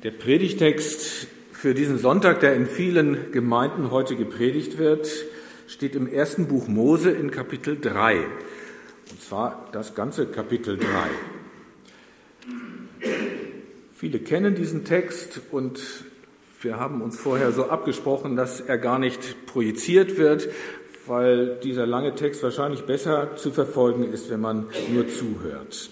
Der Predigtext für diesen Sonntag, der in vielen Gemeinden heute gepredigt wird, steht im ersten Buch Mose in Kapitel 3. Und zwar das ganze Kapitel 3. Viele kennen diesen Text und wir haben uns vorher so abgesprochen, dass er gar nicht projiziert wird, weil dieser lange Text wahrscheinlich besser zu verfolgen ist, wenn man nur zuhört.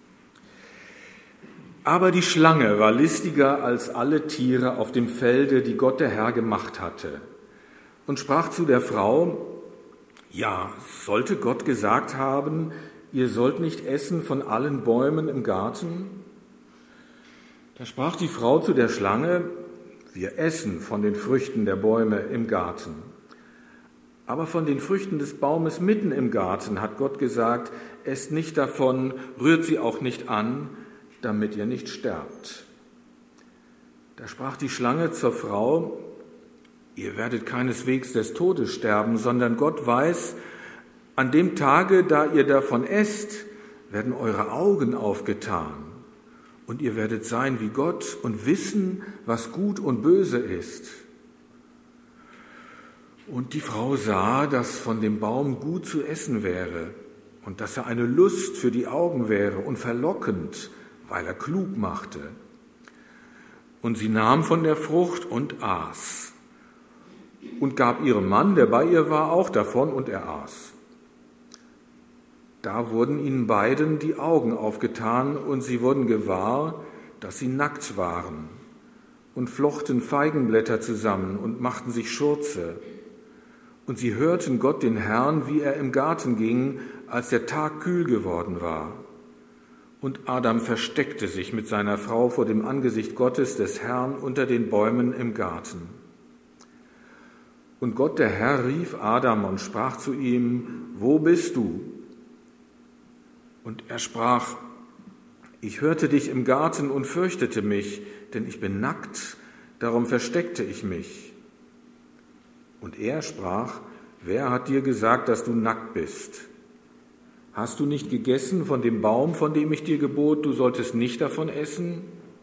Aber die Schlange war listiger als alle Tiere auf dem Felde, die Gott der Herr gemacht hatte, und sprach zu der Frau: Ja, sollte Gott gesagt haben, ihr sollt nicht essen von allen Bäumen im Garten? Da sprach die Frau zu der Schlange: Wir essen von den Früchten der Bäume im Garten. Aber von den Früchten des Baumes mitten im Garten hat Gott gesagt: Esst nicht davon, rührt sie auch nicht an, damit ihr nicht sterbt. Da sprach die Schlange zur Frau: Ihr werdet keineswegs des Todes sterben, sondern Gott weiß, an dem Tage, da ihr davon esst, werden eure Augen aufgetan und ihr werdet sein wie Gott und wissen, was gut und böse ist. Und die Frau sah, dass von dem Baum gut zu essen wäre und dass er eine Lust für die Augen wäre und verlockend, weil er klug machte. Und sie nahm von der Frucht und aß und gab ihrem Mann, der bei ihr war, auch davon, und er aß. Da wurden ihnen beiden die Augen aufgetan und sie wurden gewahr, dass sie nackt waren, und flochten Feigenblätter zusammen und machten sich Schurze. Und sie hörten Gott den Herrn, wie er im Garten ging, als der Tag kühl geworden war. Und Adam versteckte sich mit seiner Frau vor dem Angesicht Gottes des Herrn unter den Bäumen im Garten. Und Gott der Herr rief Adam und sprach zu ihm: Wo bist du? Und er sprach: Ich hörte dich im Garten und fürchtete mich, denn ich bin nackt, darum versteckte ich mich. Und er sprach: Wer hat dir gesagt, dass du nackt bist? Hast du nicht gegessen von dem Baum, von dem ich dir gebot, du solltest nicht davon essen?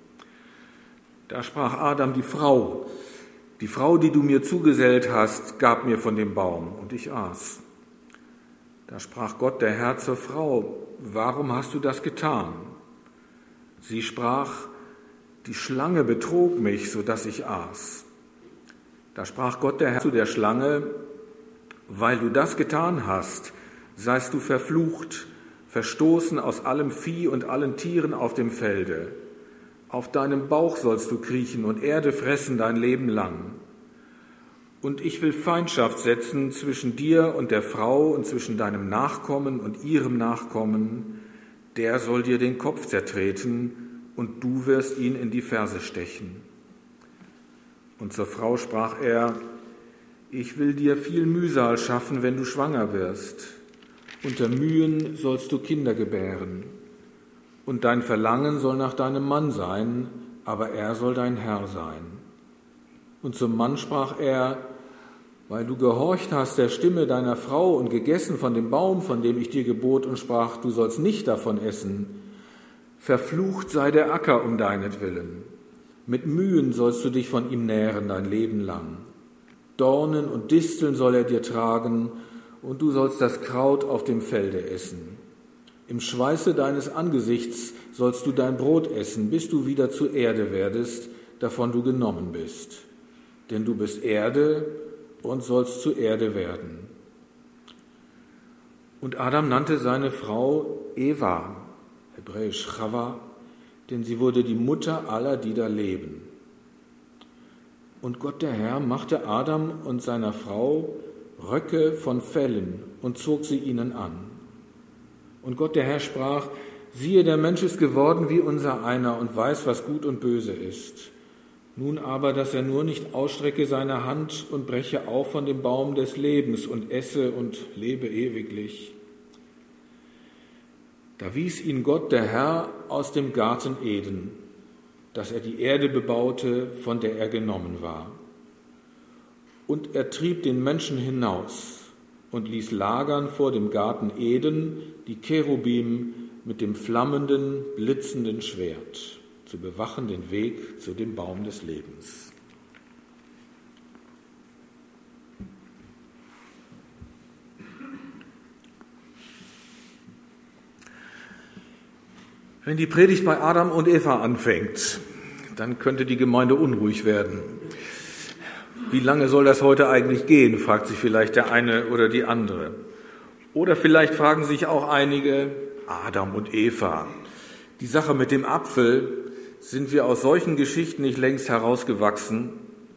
Da sprach Adam: Die Frau, die du mir zugesellt hast, gab mir von dem Baum, und ich aß. Da sprach Gott der Herr zur Frau: Warum hast du das getan? Sie sprach: Die Schlange betrog mich, so dass ich aß. Da sprach Gott der Herr zu der Schlange: Weil du das getan hast, seist du verflucht, verstoßen aus allem Vieh und allen Tieren auf dem Felde. Auf deinem Bauch sollst du kriechen und Erde fressen dein Leben lang. Und ich will Feindschaft setzen zwischen dir und der Frau und zwischen deinem Nachkommen und ihrem Nachkommen. Der soll dir den Kopf zertreten und du wirst ihn in die Ferse stechen. Und zur Frau sprach er: Ich will dir viel Mühsal schaffen, wenn du schwanger wirst. Unter Mühen sollst du Kinder gebären. Und dein Verlangen soll nach deinem Mann sein, aber er soll dein Herr sein. Und zum Mann sprach er: Weil du gehorcht hast der Stimme deiner Frau und gegessen von dem Baum, von dem ich dir gebot und sprach, du sollst nicht davon essen, verflucht sei der Acker um deinetwillen. Mit Mühen sollst du dich von ihm nähren dein Leben lang. Dornen und Disteln soll er dir tragen, und du sollst das Kraut auf dem Felde essen. Im Schweiße deines Angesichts sollst du dein Brot essen, bis du wieder zu Erde werdest, davon du genommen bist. Denn du bist Erde und sollst zu Erde werden. Und Adam nannte seine Frau Eva, hebräisch Chava, denn sie wurde die Mutter aller, die da leben. Und Gott der Herr machte Adam und seiner Frau Röcke von Fellen und zog sie ihnen an. Und Gott der Herr sprach: Siehe, der Mensch ist geworden wie unser einer und weiß, was gut und böse ist. Nun aber, dass er nur nicht ausstrecke seine Hand und breche auf von dem Baum des Lebens und esse und lebe ewiglich. Da wies ihn Gott der Herr aus dem Garten Eden, dass er die Erde bebaute, von der er genommen war. Und er trieb den Menschen hinaus und ließ lagern vor dem Garten Eden die Cherubim mit dem flammenden, blitzenden Schwert. zu bewachen den Weg zu dem Baum des Lebens. Wenn die Predigt bei Adam und Eva anfängt, dann könnte die Gemeinde unruhig werden. Wie lange soll das heute eigentlich gehen, fragt sich vielleicht der eine oder die andere. Oder vielleicht fragen sich auch einige, Adam und Eva, die Sache mit dem Apfel, sind wir aus solchen Geschichten nicht längst herausgewachsen?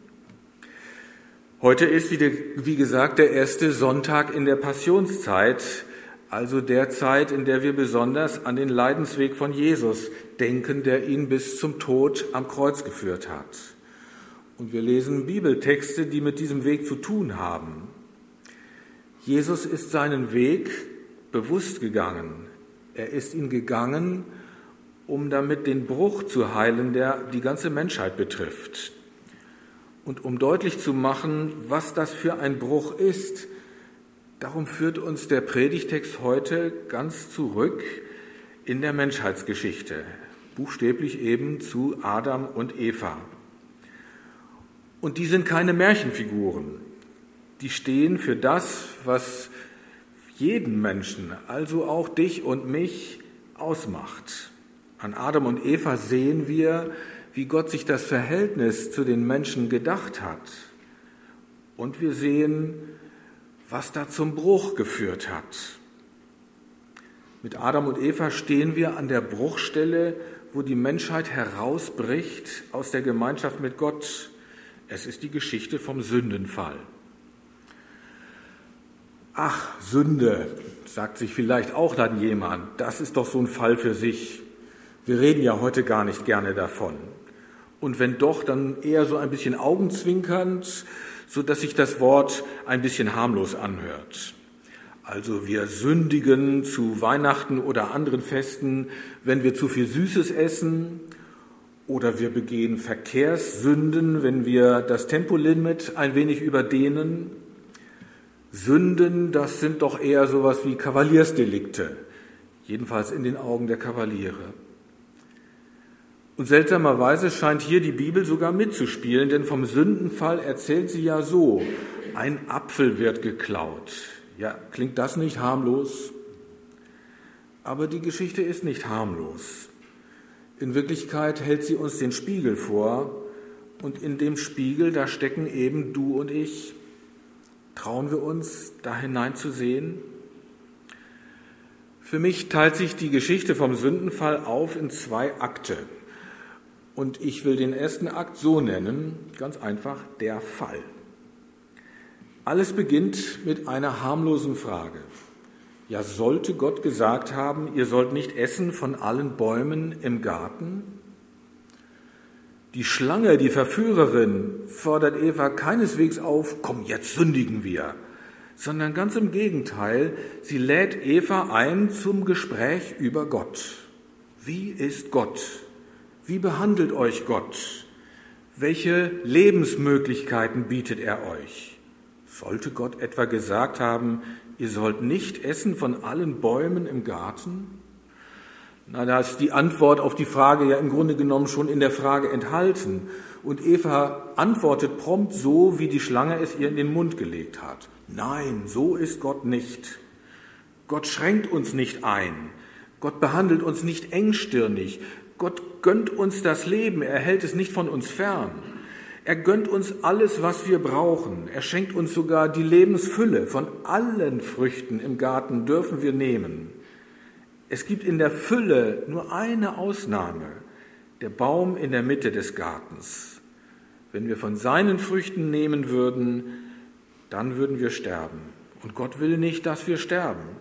Heute ist, wie gesagt, der erste Sonntag in der Passionszeit, also der Zeit, in der wir besonders an den Leidensweg von Jesus denken, der ihn bis zum Tod am Kreuz geführt hat. Und wir lesen Bibeltexte, die mit diesem Weg zu tun haben. Jesus ist seinen Weg bewusst gegangen. Er ist ihn gegangen, um damit den Bruch zu heilen, der die ganze Menschheit betrifft. Und um deutlich zu machen, was das für ein Bruch ist, darum führt uns der Predigtext heute ganz zurück in der Menschheitsgeschichte, buchstäblich eben zu Adam und Eva. Und die sind keine Märchenfiguren. Die stehen für das, was jeden Menschen, also auch dich und mich, ausmacht. An Adam und Eva sehen wir, wie Gott sich das Verhältnis zu den Menschen gedacht hat. Und wir sehen, was da zum Bruch geführt hat. Mit Adam und Eva stehen wir an der Bruchstelle, wo die Menschheit herausbricht aus der Gemeinschaft mit Gott. Es ist die Geschichte vom Sündenfall. Ach, Sünde, sagt sich vielleicht auch dann jemand, das ist doch so ein Fall für sich. Wir reden ja heute gar nicht gerne davon. Und wenn doch, dann eher so ein bisschen augenzwinkernd, sodass sich das Wort ein bisschen harmlos anhört. Also wir sündigen zu Weihnachten oder anderen Festen, wenn wir zu viel Süßes essen, oder wir begehen Verkehrssünden, wenn wir das Tempolimit ein wenig überdehnen. Sünden, das sind doch eher sowas wie Kavaliersdelikte, jedenfalls in den Augen der Kavaliere. Und seltsamerweise scheint hier die Bibel sogar mitzuspielen, denn vom Sündenfall erzählt sie ja so: Ein Apfel wird geklaut. Ja, klingt das nicht harmlos? Aber die Geschichte ist nicht harmlos. In Wirklichkeit hält sie uns den Spiegel vor, und in dem Spiegel, da stecken eben du und ich. Trauen wir uns, da hineinzusehen? Für mich teilt sich die Geschichte vom Sündenfall auf in 2 Akte. Und ich will den ersten Akt so nennen, ganz einfach, der Fall. Alles beginnt mit einer harmlosen Frage. Ja, sollte Gott gesagt haben, ihr sollt nicht essen von allen Bäumen im Garten? Die Schlange, die Verführerin, fordert Eva keineswegs auf, komm, jetzt sündigen wir, sondern ganz im Gegenteil, sie lädt Eva ein zum Gespräch über Gott. Wie ist Gott? Wie behandelt euch Gott? Welche Lebensmöglichkeiten bietet er euch? Sollte Gott etwa gesagt haben, ihr sollt nicht essen von allen Bäumen im Garten? Na, da ist die Antwort auf die Frage ja im Grunde genommen schon in der Frage enthalten. Und Eva antwortet prompt so, wie die Schlange es ihr in den Mund gelegt hat. Nein, so ist Gott nicht. Gott schränkt uns nicht ein. Gott behandelt uns nicht engstirnig. Gott gönnt uns das Leben, er hält es nicht von uns fern. Er gönnt uns alles, was wir brauchen. Er schenkt uns sogar die Lebensfülle. Von allen Früchten im Garten dürfen wir nehmen. Es gibt in der Fülle nur eine Ausnahme, der Baum in der Mitte des Gartens. Wenn wir von seinen Früchten nehmen würden, dann würden wir sterben. Und Gott will nicht, dass wir sterben.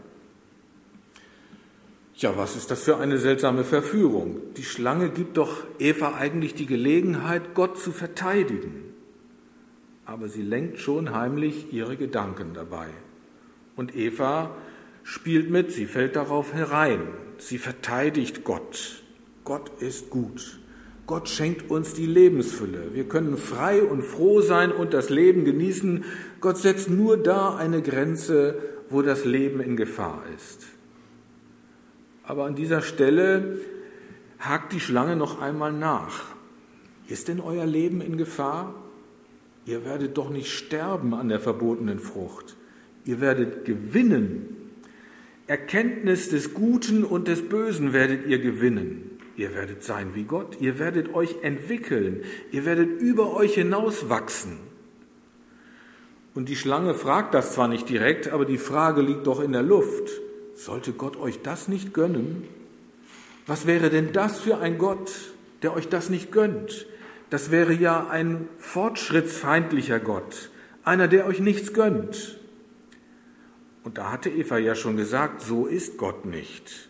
Ja, was ist das für eine seltsame Verführung? Die Schlange gibt doch Eva eigentlich die Gelegenheit, Gott zu verteidigen. Aber sie lenkt schon heimlich ihre Gedanken dabei. Und Eva spielt mit, sie fällt darauf herein. Sie verteidigt Gott. Gott ist gut. Gott schenkt uns die Lebensfülle. Wir können frei und froh sein und das Leben genießen. Gott setzt nur da eine Grenze, wo das Leben in Gefahr ist. Aber an dieser Stelle hakt die Schlange noch einmal nach. Ist denn euer Leben in Gefahr? Ihr werdet doch nicht sterben an der verbotenen Frucht. Ihr werdet gewinnen. Erkenntnis des Guten und des Bösen werdet ihr gewinnen. Ihr werdet sein wie Gott. Ihr werdet euch entwickeln. Ihr werdet über euch hinaus wachsen. Und die Schlange fragt das zwar nicht direkt, aber die Frage liegt doch in der Luft. Sollte Gott euch das nicht gönnen? Was wäre denn das für ein Gott, der euch das nicht gönnt? Das wäre ja ein fortschrittsfeindlicher Gott, einer, der euch nichts gönnt. Und da hatte Eva ja schon gesagt, so ist Gott nicht.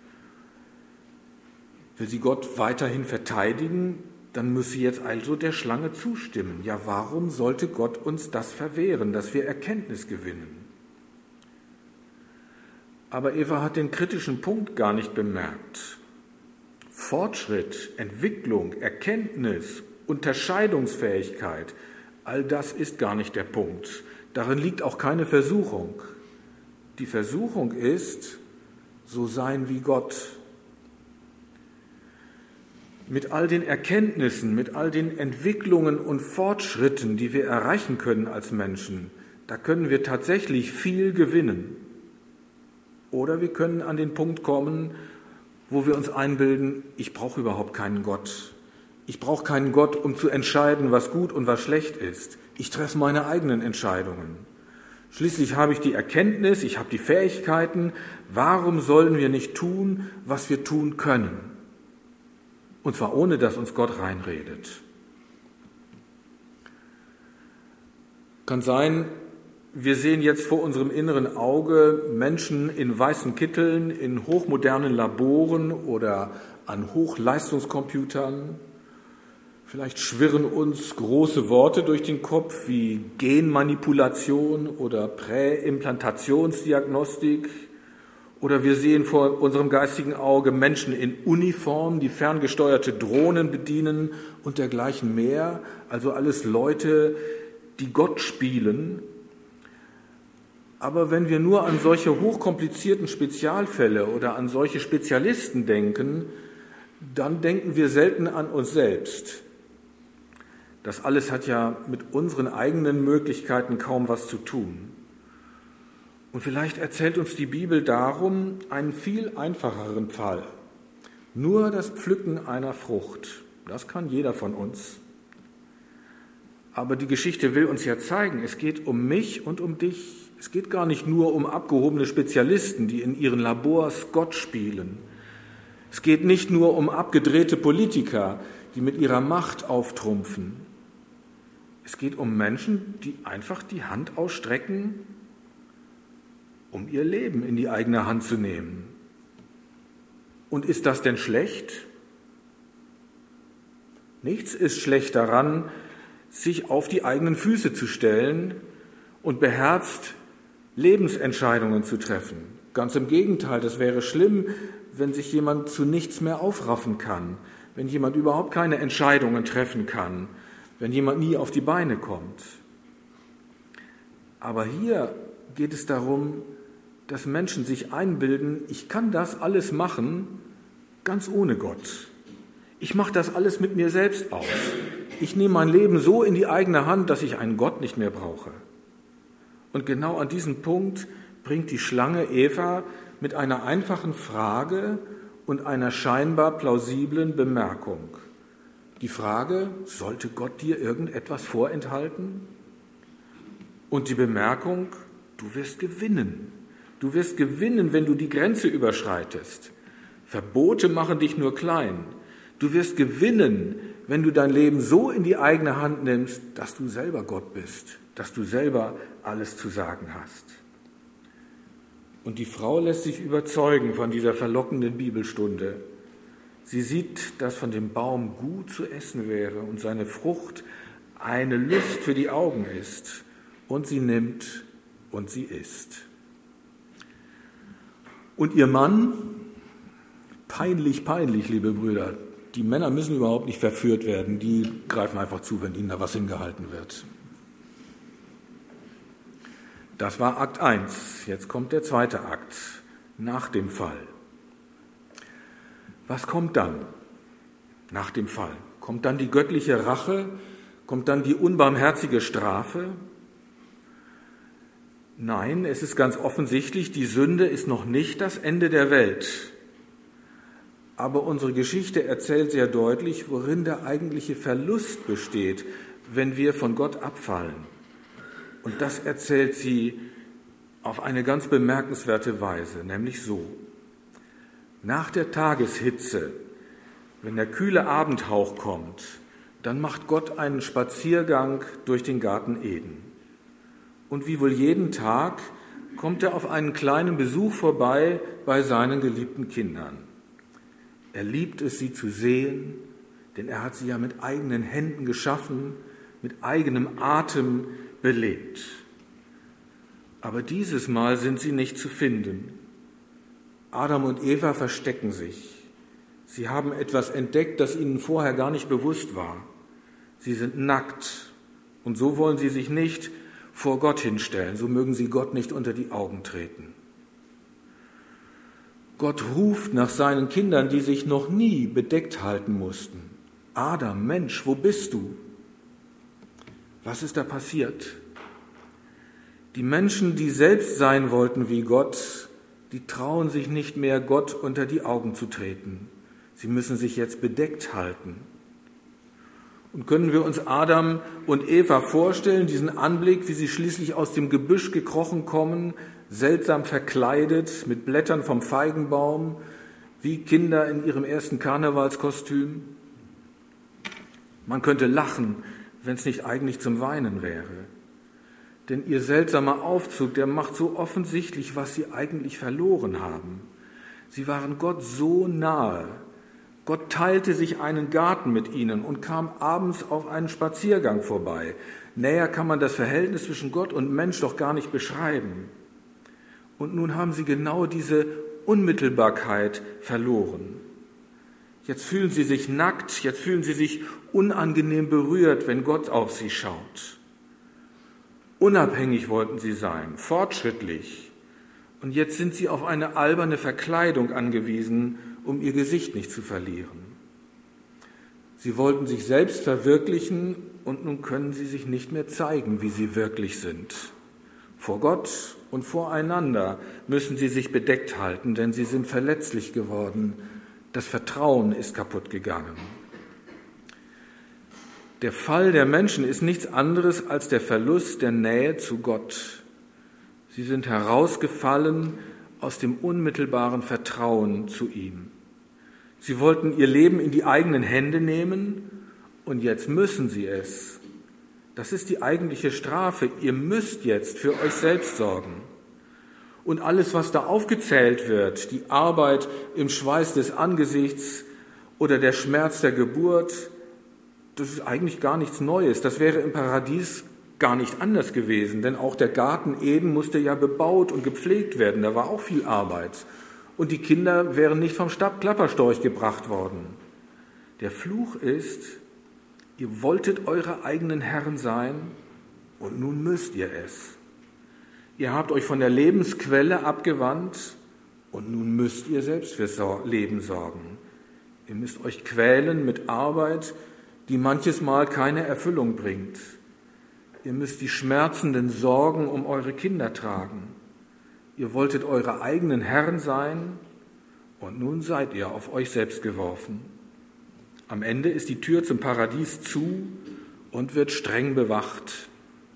Will sie Gott weiterhin verteidigen, dann muss sie jetzt also der Schlange zustimmen. Ja, warum sollte Gott uns das verwehren, dass wir Erkenntnis gewinnen? Aber Eva hat den kritischen Punkt gar nicht bemerkt. Fortschritt, Entwicklung, Erkenntnis, Unterscheidungsfähigkeit, all das ist gar nicht der Punkt. Darin liegt auch keine Versuchung. Die Versuchung ist, so sein wie Gott. Mit all den Erkenntnissen, mit all den Entwicklungen und Fortschritten, die wir erreichen können als Menschen, da können wir tatsächlich viel gewinnen. Oder wir können an den Punkt kommen, wo wir uns einbilden, ich brauche überhaupt keinen Gott. Ich brauche keinen Gott, um zu entscheiden, was gut und was schlecht ist. Ich treffe meine eigenen Entscheidungen. Schließlich habe ich die Erkenntnis, ich habe die Fähigkeiten. Warum sollen wir nicht tun, was wir tun können? Und zwar ohne, dass uns Gott reinredet. Kann sein, wir sehen jetzt vor unserem inneren Auge Menschen in weißen Kitteln, in hochmodernen Laboren oder an Hochleistungscomputern. Vielleicht schwirren uns große Worte durch den Kopf wie Genmanipulation oder Präimplantationsdiagnostik. Oder wir sehen vor unserem geistigen Auge Menschen in Uniform, die ferngesteuerte Drohnen bedienen und dergleichen mehr. Also alles Leute, die Gott spielen. Aber wenn wir nur an solche hochkomplizierten Spezialfälle oder an solche Spezialisten denken, dann denken wir selten an uns selbst. Das alles hat ja mit unseren eigenen Möglichkeiten kaum was zu tun. Und vielleicht erzählt uns die Bibel darum einen viel einfacheren Fall. Nur das Pflücken einer Frucht, das kann jeder von uns. Aber die Geschichte will uns ja zeigen, es geht um mich und um dich. Es geht gar nicht nur um abgehobene Spezialisten, die in ihren Labors Gott spielen. Es geht nicht nur um abgedrehte Politiker, die mit ihrer Macht auftrumpfen. Es geht um Menschen, die einfach die Hand ausstrecken, um ihr Leben in die eigene Hand zu nehmen. Und ist das denn schlecht? Nichts ist schlecht daran, sich auf die eigenen Füße zu stellen und beherzt Lebensentscheidungen zu treffen. Ganz im Gegenteil, das wäre schlimm, wenn sich jemand zu nichts mehr aufraffen kann, wenn jemand überhaupt keine Entscheidungen treffen kann, wenn jemand nie auf die Beine kommt. Aber hier geht es darum, dass Menschen sich einbilden, ich kann das alles machen, ganz ohne Gott. Ich mache das alles mit mir selbst aus. Ich nehme mein Leben so in die eigene Hand, dass ich einen Gott nicht mehr brauche. Und genau an diesen Punkt bringt die Schlange Eva mit einer einfachen Frage und einer scheinbar plausiblen Bemerkung. Die Frage, sollte Gott dir irgendetwas vorenthalten? Und die Bemerkung, du wirst gewinnen. Du wirst gewinnen, wenn du die Grenze überschreitest. Verbote machen dich nur klein. Du wirst gewinnen, wenn du dein Leben so in die eigene Hand nimmst, dass du selber Gott bist, dass du selber alles zu sagen hast. Und die Frau lässt sich überzeugen von dieser verlockenden Bibelstunde. Sie sieht, dass von dem Baum gut zu essen wäre und seine Frucht eine Lust für die Augen ist. Und sie nimmt und sie isst. Und ihr Mann, peinlich, liebe Brüder, die Männer müssen überhaupt nicht verführt werden, die greifen einfach zu, wenn ihnen da was hingehalten wird. Das war Akt 1. Jetzt kommt der zweite Akt, nach dem Fall. Was kommt dann? nach dem Fall? Kommt dann die göttliche Rache? Kommt dann die unbarmherzige Strafe? Nein, es ist ganz offensichtlich, die Sünde ist noch nicht das Ende der Welt. Aber unsere Geschichte erzählt sehr deutlich, worin der eigentliche Verlust besteht, wenn wir von Gott abfallen. Und das erzählt sie auf eine ganz bemerkenswerte Weise, nämlich so. Nach der Tageshitze, wenn der kühle Abendhauch kommt, dann macht Gott einen Spaziergang durch den Garten Eden. Und wie wohl jeden Tag kommt er auf einen kleinen Besuch vorbei bei seinen geliebten Kindern. Er liebt es, sie zu sehen, denn er hat sie ja mit eigenen Händen geschaffen, mit eigenem Atem belebt. Aber dieses Mal sind sie nicht zu finden. Adam und Eva verstecken sich. Sie haben etwas entdeckt, das ihnen vorher gar nicht bewusst war. Sie sind nackt und so wollen sie sich nicht vor Gott hinstellen, so mögen sie Gott nicht unter die Augen treten. Gott ruft nach seinen Kindern, die sich noch nie bedeckt halten mussten. Adam, Mensch, wo bist du? Was ist da passiert? Die Menschen, die selbst sein wollten wie Gott, die trauen sich nicht mehr, Gott unter die Augen zu treten. Sie müssen sich jetzt bedeckt halten. Und können wir uns Adam und Eva vorstellen, diesen Anblick, wie sie schließlich aus dem Gebüsch gekrochen kommen, seltsam verkleidet, mit Blättern vom Feigenbaum, wie Kinder in ihrem ersten Karnevalskostüm? Man könnte lachen, wenn es nicht eigentlich zum Weinen wäre. Denn ihr seltsamer Aufzug, der macht so offensichtlich, was sie eigentlich verloren haben. Sie waren Gott so nahe. Gott teilte sich einen Garten mit ihnen und kam abends auf einen Spaziergang vorbei. Näher kann man das Verhältnis zwischen Gott und Mensch doch gar nicht beschreiben. Und nun haben sie genau diese Unmittelbarkeit verloren. Jetzt fühlen sie sich nackt, jetzt fühlen sie sich unangenehm berührt, wenn Gott auf sie schaut. Unabhängig wollten sie sein, fortschrittlich. Und jetzt sind sie auf eine alberne Verkleidung angewiesen, um ihr Gesicht nicht zu verlieren. Sie wollten sich selbst verwirklichen und nun können sie sich nicht mehr zeigen, wie sie wirklich sind. Vor Gott und voreinander müssen sie sich bedeckt halten, denn sie sind verletzlich geworden. Das Vertrauen ist kaputt gegangen. Der Fall der Menschen ist nichts anderes als der Verlust der Nähe zu Gott. Sie sind herausgefallen aus dem unmittelbaren Vertrauen zu ihm. Sie wollten ihr Leben in die eigenen Hände nehmen und jetzt müssen sie es. Das ist die eigentliche Strafe. Ihr müsst jetzt für euch selbst sorgen. Und alles, was da aufgezählt wird, die Arbeit im Schweiß des Angesichts oder der Schmerz der Geburt, das ist eigentlich gar nichts Neues. Das wäre im Paradies gar nicht anders gewesen, denn auch der Garten Eden musste ja bebaut und gepflegt werden. Da war auch viel Arbeit. Und die Kinder wären nicht vom Klapperstorch gebracht worden. Der Fluch ist, ihr wolltet eure eigenen Herren sein und nun müsst ihr es. Ihr habt euch von der Lebensquelle abgewandt und nun müsst ihr selbst fürs Leben sorgen. Ihr müsst euch quälen mit Arbeit, die manches Mal keine Erfüllung bringt. Ihr müsst die schmerzenden Sorgen um eure Kinder tragen. Ihr wolltet eure eigenen Herren sein und nun seid ihr auf euch selbst geworfen. Am Ende ist die Tür zum Paradies zu und wird streng bewacht.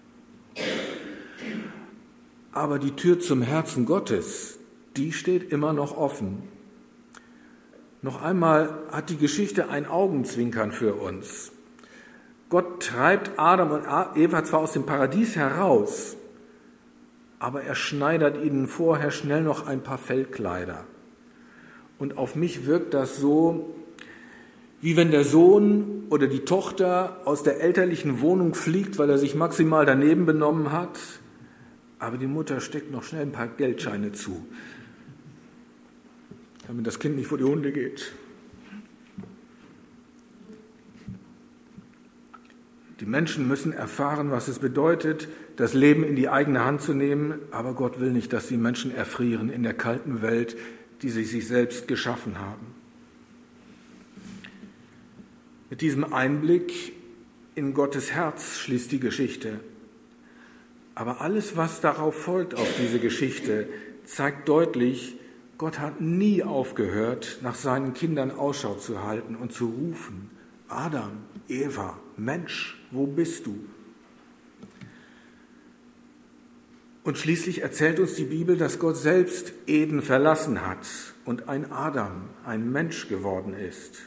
Aber die Tür zum Herzen Gottes, die steht immer noch offen. Noch einmal hat die Geschichte ein Augenzwinkern für uns. Gott treibt Adam und Eva zwar aus dem Paradies heraus, aber er schneidert ihnen vorher schnell noch ein paar Fellkleider. Und auf mich wirkt das so, wie wenn der Sohn oder die Tochter aus der elterlichen Wohnung fliegt, weil er sich maximal daneben benommen hat, aber die Mutter steckt noch schnell ein paar Geldscheine zu, damit das Kind nicht vor die Hunde geht. Die Menschen müssen erfahren, was es bedeutet, das Leben in die eigene Hand zu nehmen, aber Gott will nicht, dass die Menschen erfrieren in der kalten Welt, die sie sich selbst geschaffen haben. Mit diesem Einblick in Gottes Herz schließt die Geschichte. Aber alles, was darauf folgt auf diese Geschichte, zeigt deutlich, Gott hat nie aufgehört, nach seinen Kindern Ausschau zu halten und zu rufen: Adam, Eva, Mensch, wo bist du? Und schließlich erzählt uns die Bibel, dass Gott selbst Eden verlassen hat und ein Adam, ein Mensch geworden ist.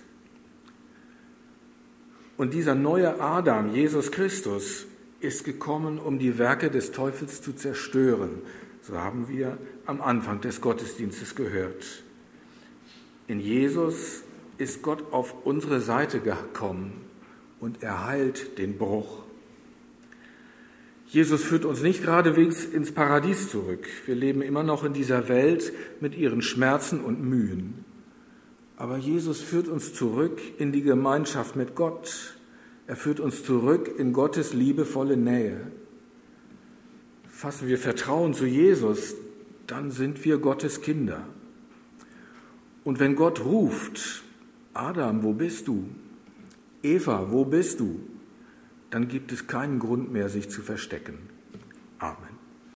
Und dieser neue Adam, Jesus Christus, ist gekommen, um die Werke des Teufels zu zerstören. So haben wir am Anfang des Gottesdienstes gehört. In Jesus ist Gott auf unsere Seite gekommen und er heilt den Bruch. Jesus führt uns nicht geradewegs ins Paradies zurück. Wir leben immer noch in dieser Welt mit ihren Schmerzen und Mühen. Aber Jesus führt uns zurück in die Gemeinschaft mit Gott. Er führt uns zurück in Gottes liebevolle Nähe. Fassen wir Vertrauen zu Jesus, dann sind wir Gottes Kinder. Und wenn Gott ruft: Adam, wo bist du? Eva, wo bist du? Dann gibt es keinen Grund mehr, sich zu verstecken. Amen.